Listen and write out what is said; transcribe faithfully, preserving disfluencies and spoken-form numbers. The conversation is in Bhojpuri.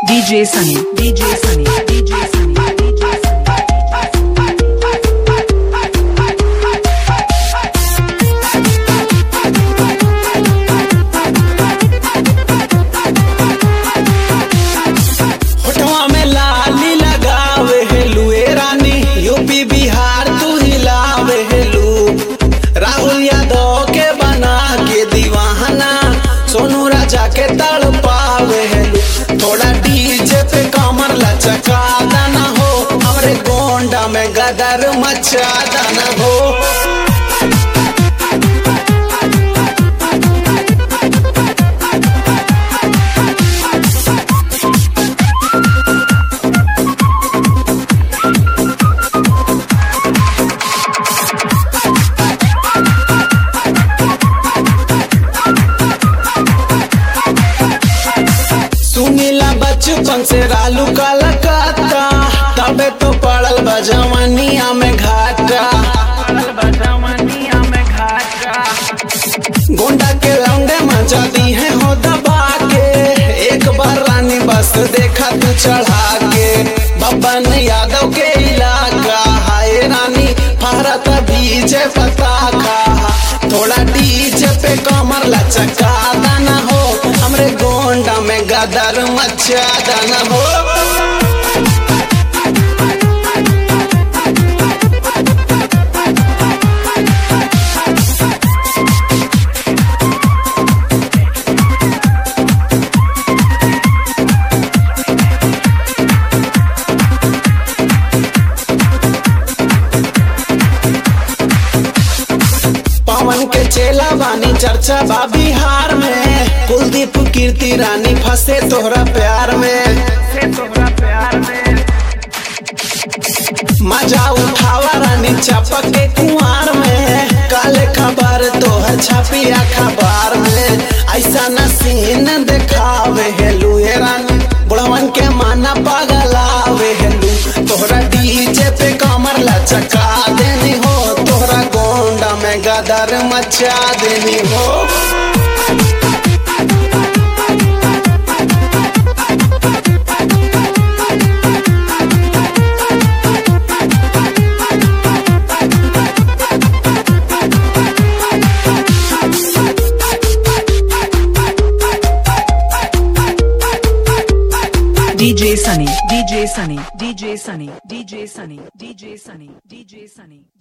DJ Sunny, DJ Sunny, DJ Sunny, DJ होठवा में लाली लगावे हेलू ए रानी, यूपी बिहार तू हिलावे हेलू। राहुल यादव के बना के दीवाना, सोनू राजा के तड़ पावे हेलू। थोड़ा डीजे पे कमर लचका दाना हो, हमरे गोंडा में गदर मचा दाना हो। सुनीला बचपन से रालू काला काता, तबे तो पड़ल बजवनिया में घाटा। गोंडा के लौंडे मजा दी है हो दबा के, एक बार रानी बस देखा तू चढ़ा के। बब्बन यादव के इलाका हाय रानी, भारत बीजे पताका। थोड़ा डीजे पे कमर लचका दाना हो, हमरे गोंडा में गदर मचा दाना हो। पवन के चेला बानी चर्चा बा बिहार में, कुलदीप कीर्ति रानी फंसे तोहरा प्यार में। मजा उठावा रानी चपक के कुआर में, काले खबर तोहर छपी अखबार में। ऐसा न सीन दिखावे हेलू ए रानी, बुढ़वन के माना पगलावे हेलू। तोहरा डीजे पे कमर लचका देनी हो, तोहरा गोंडा में गदर मचा देनी हो। DJ Sunny, DJ Sunny, DJ Sunny, DJ Sunny, DJ Sunny, DJ Sunny.